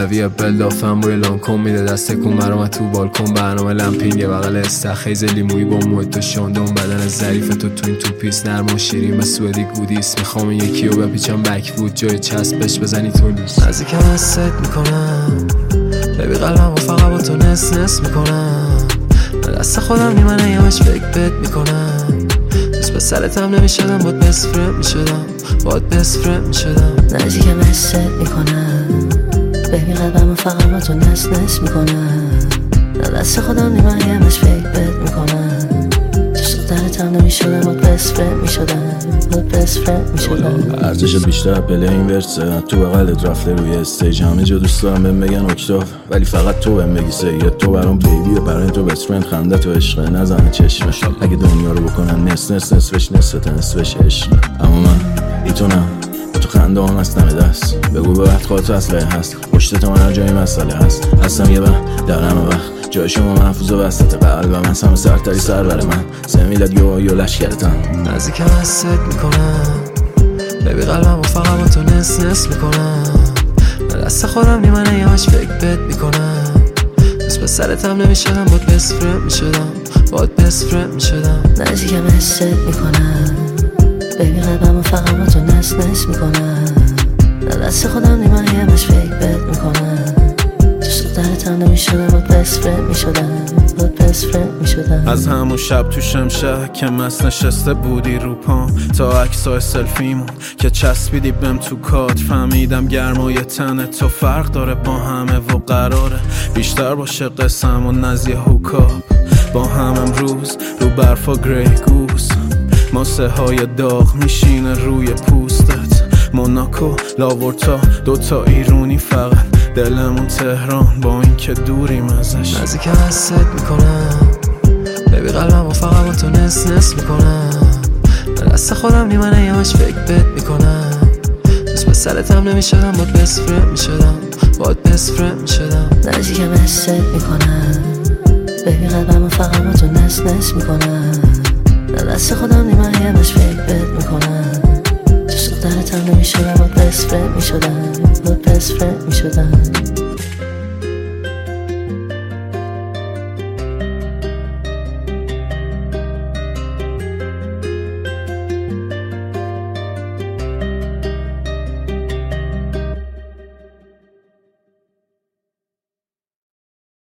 ویا بلدافم روی لانکوم میده دست کن برام تو بالکن برنامه لمپینگ بغل استخیز لیمویی با موت و شاندون بدن ظریف تو این تو پیس نرم و شیرین به سوئدی گودیس میخوام یکی رو بپیچم بک بود جای چسبش بزنی تو لیست نزدیکم حست میکنم ببی قلبم و فقط با تو نس نس میکنم دست خودم نیمنه یمش فکر بد میکنم دوست به سرتم نمیشدم باید بست فرند میشدم باید بست فرند میشدم نزدیکم حست میکنم ببی قلبم و فقط با تو نس نس میکنم دست خودم نیمنه یمش فکر بد میکنم دوست دارتم نمیشدم باید بست فرند میشدم باید بست فرند میشدم ارزش بیشتر پله این ورسه تو بغلت رفته روی استیج همه جا دوست دارم بهم بگن اکتاف ولی فقط تو بهم بگی سید تو برام بیبیه برای تو بست فرند خنده تو عشقه نزنه چشمش اگه دنیا رو بکنن نس نس نصفش نصفت نصفش عشق اما من تو نه تو خنده هم هستم دست بگو به وقت خواهد تو اصله هست پشت تو من هر جایی مسئله هست هستم یه وقت در همه وقت جای شما محفوظ و وسط قلبم هست همه سرتری سر بر من 3 میلاد یو لشکرتم نزدیکم حست میکنم ببی قلبم و فقط با تو نس نس میکنم دست خودم نیمنه یمش فکر بد میکنم دوست به سرتم نمیشدم باید بست فرند میشدم باید بست فرند میشدم نزدیکم حست میکنم ببی قلبم و فقط با تو نس نس میکنم دست خودم نیمنه یمش فکر بد میکنم دوست دارتم نمیشدم باید بست فرند میشدم باید بست فرند میشدم از همون شب تو شمشه که مست نشسته بودی رو پام تا عکسای سلفیمون که چسبیدی بهم تو کات فهمیدم گرمای تن تو فرق داره با همه و قراره بیشتر باشه قسم و نزیه هوکاپ با هم امروز رو برفا گری گوز ماسه های داغ میشینه روی پوستت موناکو لاورتا دوتا ایرونی فقط دلمون تهران با این که دوریم ازش نزدیکم حست میکنم ببی قلبم و فقط با تو نس نس میکنم دست خودم نیمنه یمش فکر بد میکنم دوست به سرتم نمیشدم باید بست فرند میشدم باید بست فرند میشدم نزدیکم حست میکنم ببی قلبم و فقط با تو نس نس میکنم دست خودم نیمنه یمش فکر بد میکنم دوست دارتم نمیشدم باید بست فرند میشدم باید بست فرند میشدم